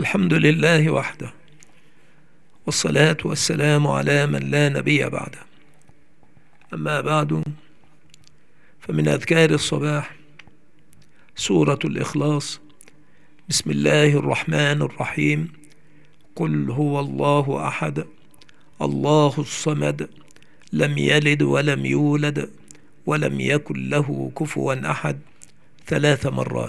الحمد لله وحده، والصلاة والسلام على من لا نبي بعده. أما بعد، فمن أذكار الصباح سورة الإخلاص. بسم الله الرحمن الرحيم. قل هو الله أحد الله الصمد لم يلد ولم يولد ولم يكن له كفوا أحد 3 مرات.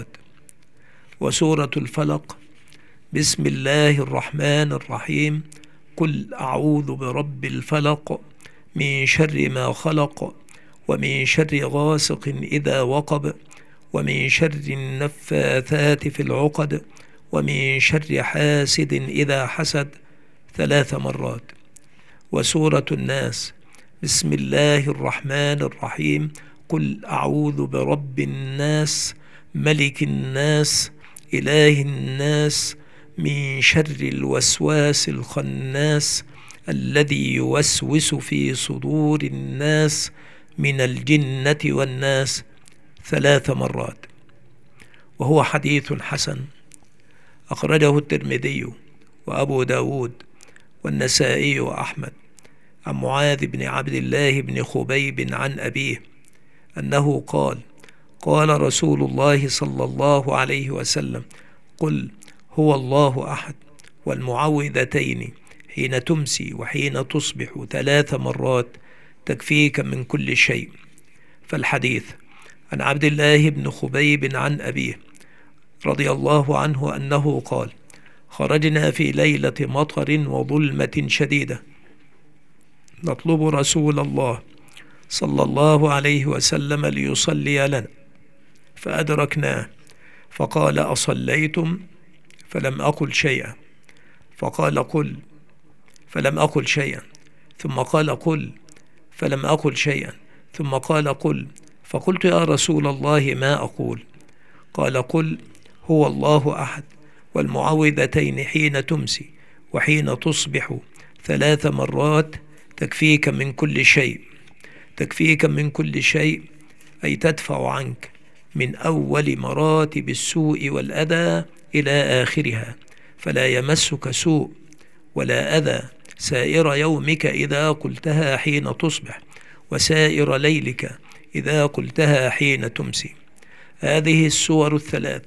وسورة الفلق. بسم الله الرحمن الرحيم. قل أعوذ برب الفلق من شر ما خلق ومن شر غاسق إذا وقب ومن شر النفاثات في العقد ومن شر حاسد إذا حسد 3 مرات. وسورة الناس. بسم الله الرحمن الرحيم. قل أعوذ برب الناس ملك الناس إله الناس من شر الوسواس الخناس الذي يوسوس في صدور الناس من الجنة والناس 3 مرات. وهو حديث حسن أخرجه الترمذي وأبو داود والنسائي وأحمد عن معاذ بن عبد الله بن خبيب عن أبيه أنه قال: قال رسول الله صلى الله عليه وسلم: قل هو الله أحد والمعوذتين حين تمسي وحين تصبح 3 مرات تكفيك من كل شيء. فالحديث عن عبد الله بن خبيب عن أبيه رضي الله عنه أنه قال: خرجنا في ليلة مطر وظلمة شديدة نطلب رسول الله صلى الله عليه وسلم ليصلي لنا، فأدركناه فقال: أصليتم؟ فلم أقل شيئا. فقال: قل. فلم أقل شيئا. ثم قال: قل. فلم أقل شيئا. ثم قال: قل. فقلت: يا رسول الله ما أقول؟ قال: قل هو الله أحد والمعوذتين حين تمسي وحين تصبح 3 مرات تكفيك من كل شيء. تكفيك من كل شيء أي تدفع عنك من أول مراتب السوء والأذى إلى آخرها، فلا يمسك سوء ولا أذى سائر يومك إذا قلتها حين تصبح، وسائر ليلك إذا قلتها حين تمسي. هذه السور ال3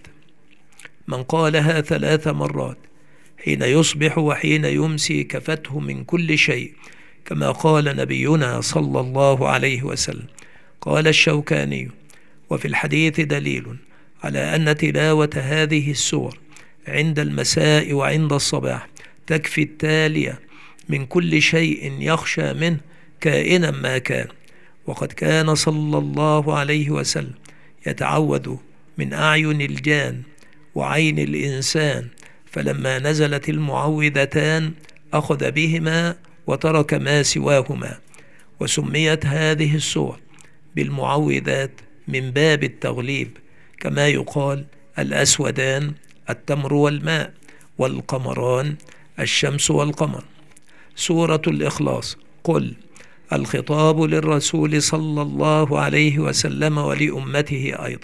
من قالها 3 مرات حين يصبح وحين يمسي كفته من كل شيء، كما قال نبينا صلى الله عليه وسلم. قال الشوكاني: وفي الحديث دليل على أن تلاوة هذه السور عند المساء وعند الصباح تكفي التالية من كل شيء يخشى منه كائنا ما كان. وقد كان صلى الله عليه وسلم يتعوذ من أعين الجان وعين الإنسان، فلما نزلت المعوذتان أخذ بهما وترك ما سواهما. وسميت هذه السور بالمعوذات من باب التغليب، كما يقال الأسودان التمر والماء، والقمران الشمس والقمر. سورة الإخلاص. قل الخطاب للرسول صلى الله عليه وسلم ولأمته أيضا.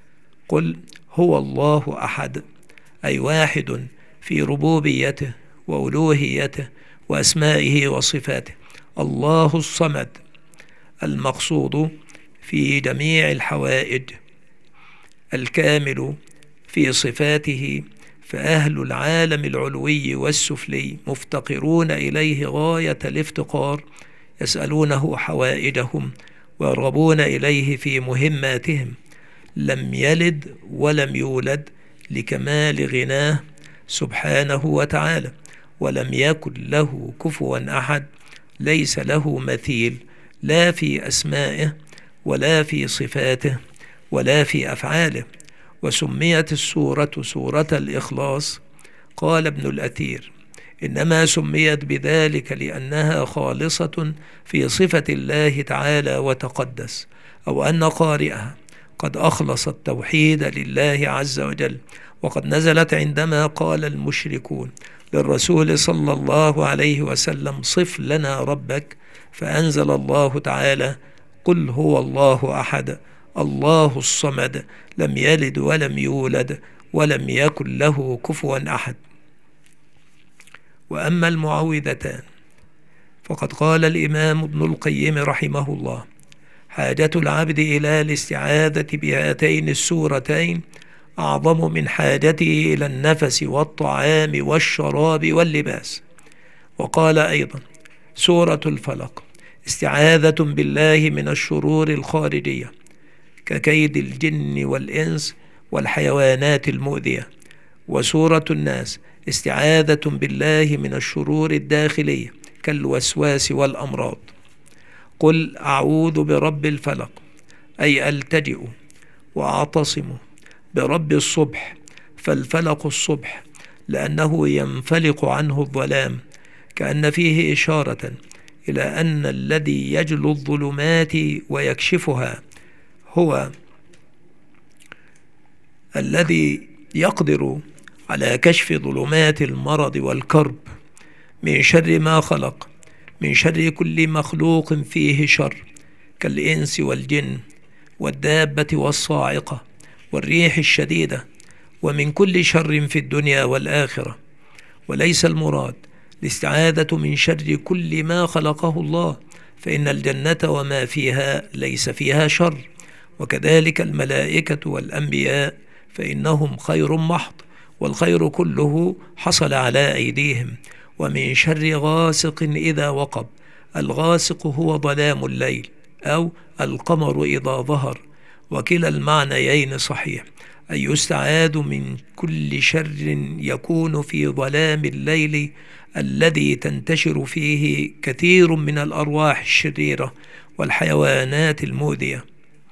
قل هو الله أحد أي واحد في ربوبيته وألوهيته وأسمائه وصفاته. الله الصمد المقصود في جميع الحوائج، الكامل في صفاته، فأهل العالم العلوي والسفلي مفتقرون إليه غاية الافتقار، يسألونه حوائجهم ويرغبون إليه في مهماتهم. لم يلد ولم يولد لكمال غناه سبحانه وتعالى، ولم يكن له كفوا أحد، ليس له مثيل لا في أسمائه ولا في صفاته ولا في أفعاله. وسميت السورة سورة الإخلاص. قال ابن الأثير: إنما سميت بذلك لأنها خالصة في صفة الله تعالى وتقدس، أو أن قارئها قد أخلص التوحيد لله عز وجل. وقد نزلت عندما قال المشركون للرسول صلى الله عليه وسلم: صف لنا ربك، فأنزل الله تعالى: قل هو الله أحد الله الصمد لم يلد ولم يولد ولم يكن له كفوا أحد. وأما المعوذتان فقد قال الإمام ابن القيم رحمه الله: حاجة العبد إلى الاستعاذة بهاتين السورتين أعظم من حاجته إلى النفس والطعام والشراب واللباس. وقال أيضا: سورة الفلق استعاذة بالله من الشرور الخارجية ككيد الجن والإنس والحيوانات المؤذية. وسورة الناس استعاذة بالله من الشرور الداخلية كالوسواس والأمراض. قل أعوذ برب الفلق، أي ألتجئ وأعتصم برب الصبح، فالفلق الصبح لأنه ينفلق عنه الظلام، كأن فيه إشارة إلى أن الذي يجلو الظلمات ويكشفها هو الذي يقدر على كشف ظلمات المرض والكرب من شر ما خلق، من شر كل مخلوق فيه شر كالإنس والجن والدابة والصاعقة والريح الشديدة، ومن كل شر في الدنيا والآخرة. وليس المراد الاستعاذة من شر كل ما خلقه الله، فإن الجنة وما فيها ليس فيها شر، وكذلك الملائكة والأنبياء فإنهم خير محض، والخير كله حصل على أيديهم. ومن شر غاسق إذا وقب، الغاسق هو ظلام الليل أو القمر إذا ظهر، وكلا المعنيين صحيح، أي يستعاذ من كل شر يكون في ظلام الليل الذي تنتشر فيه كثير من الأرواح الشريرة والحيوانات المؤذية.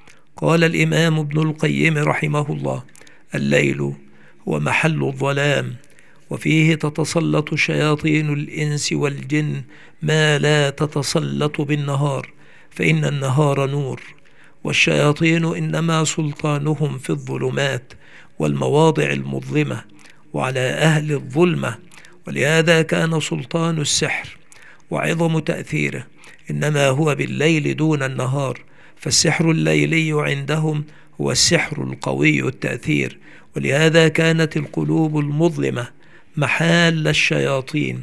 قال الإمام ابن القيم رحمه الله: الليل هو محل الظلام، وفيه تتسلط شياطين الإنس والجن ما لا تتسلط بالنهار، فإن النهار نور، والشياطين إنما سلطانهم في الظلمات والمواضع المظلمة وعلى أهل الظلمة. ولهذا كان سلطان السحر وعظم تأثيره إنما هو بالليل دون النهار، فالسحر الليلي عندهم هو السحر القوي التأثير. ولهذا كانت القلوب المظلمة محال الشياطين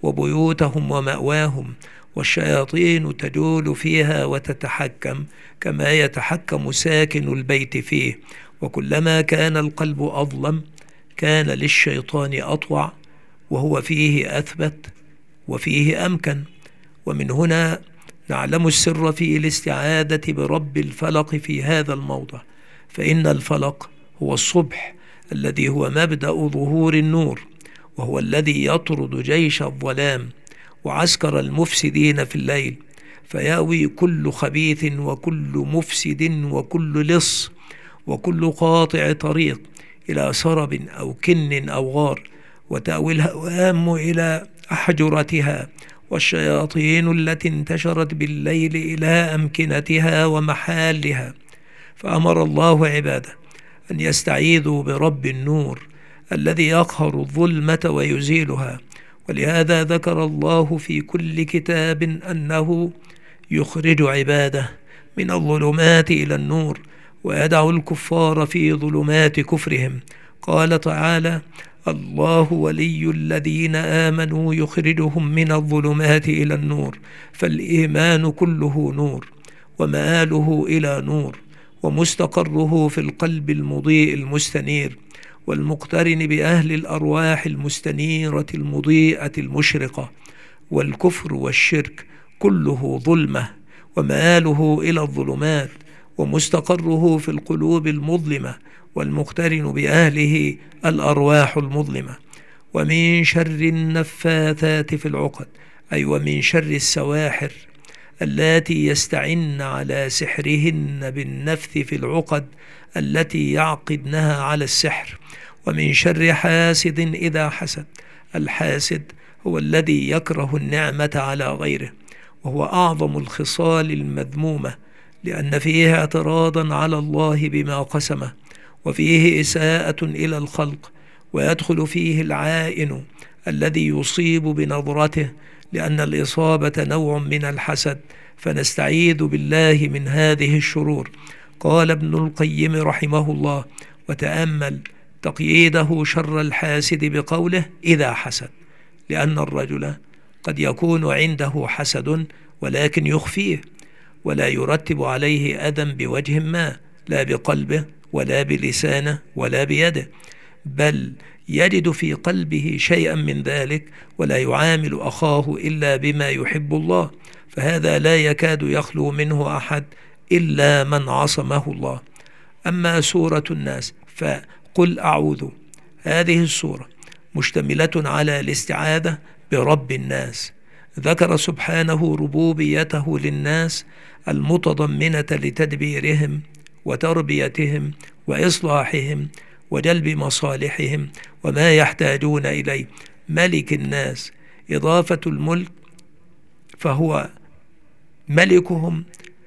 وبيوتهم ومأواهم، والشياطين تجول فيها وتتحكم كما يتحكم ساكن البيت فيه. وكلما كان القلب أظلم كان للشيطان أطوع، وهو فيه أثبت وفيه أمكن. ومن هنا نعلم السر في الاستعاذة برب الفلق في هذا الموضع، فإن الفلق هو الصبح الذي هو مبدأ ظهور النور، وهو الذي يطرد جيش الظلام وعسكر المفسدين في الليل، فيأوي كل خبيث وكل مفسد وكل لص وكل قاطع طريق إلى سرب أو كن أو غار، وتأوي الهوام إلى أحجرتها، والشياطين التي انتشرت بالليل إلى أمكنتها ومحالها. فأمر الله عباده أن يستعيذوا برب النور الذي يقهر الظلمة ويزيلها. ولهذا ذكر الله في كل كتاب أنه يخرج عباده من الظلمات إلى النور ويدع الكفار في ظلمات كفرهم. قال تعالى: الله ولي الذين آمنوا يخرجهم من الظلمات إلى النور. فالإيمان كله نور، ومآله إلى نور، ومستقره في القلب المضيء المستنير، والمقترن بأهل الأرواح المستنيرة المضيئة المشرقة. والكفر والشرك كله ظلمة، ومآله إلى الظلمات، ومستقره في القلوب المظلمة، والمقترن بأهله الأرواح المظلمة. ومن شر النفاثات في العقد، أي ومن شر السواحر اللاتي يستعن على سحرهن بالنفث في العقد التي يعقدنها على السحر. ومن شر حاسد إذا حسد، الحاسد هو الذي يكره النعمة على غيره، وهو أعظم الخصال المذمومة، لأن فيه اعتراضا على الله بما قسمه، وفيه إساءة إلى الخلق، ويدخل فيه العائن الذي يصيب بنظرته، لأن الإصابة نوع من الحسد، فنستعيذ بالله من هذه الشرور. قال ابن القيم رحمه الله: وتأمل تقييده شر الحاسد بقوله إذا حسد، لأن الرجل قد يكون عنده حسد ولكن يخفيه، ولا يرتب عليه أذى بوجه ما، لا بقلبه ولا بلسانه ولا بيده، بل يجد في قلبه شيئا من ذلك، ولا يعامل أخاه إلا بما يحب الله، فهذا لا يكاد يخلو منه أحد إلا من عصمه الله. أما سورة الناس فقل أعوذ، هذه السورة مشتملة على الاستعاذة برب الناس. ذكر سبحانه ربوبيته للناس المتضمنة لتدبيرهم وتربيتهم وإصلاحهم وجلب مصالحهم وما يحتاجون إليه. ملك الناس، إضافة الملك، فهو ملكهم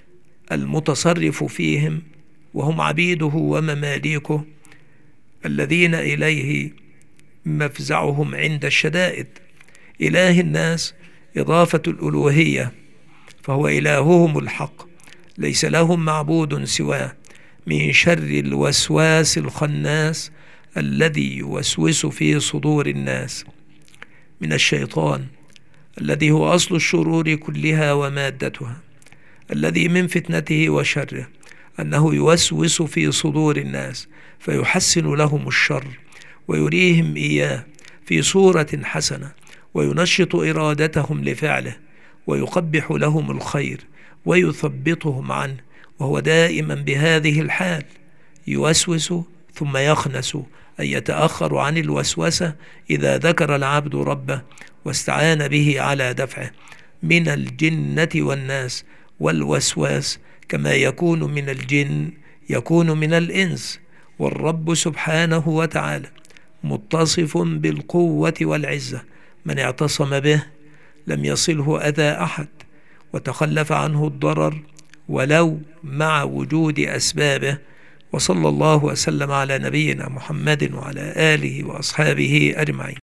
المتصرف فيهم وهم عبيده ومماليكه الذين إليه مفزعهم عند الشدائد. إله الناس، إضافة الألوهية، فهو إلههم الحق، ليس لهم معبود سواه، من شر الوسواس الخناس الذي يوسوس في صدور الناس، من الشيطان الذي هو أصل الشرور كلها ومادتها، الذي من فتنته وشره أنه يوسوس في صدور الناس فيحسن لهم الشر ويريهم إياه في صورة حسنة، وينشط إرادتهم لفعله، ويقبح لهم الخير ويثبطهم عنه، وهو دائما بهذه الحال، يوسوس ثم يخنس، أي يتأخر عن الوسوسة إذا ذكر العبد ربه واستعان به على دفعه من الجنة والناس. والوسواس كما يكون من الجن يكون من الإنس، والرب سبحانه وتعالى متصف بالقوة والعزة، من اعتصم به لم يصله أذى أحد، وتخلف عنه الضرر ولو مع وجود أسبابه. وصلى الله وسلم على نبينا محمد وعلى آله وأصحابه أجمعين.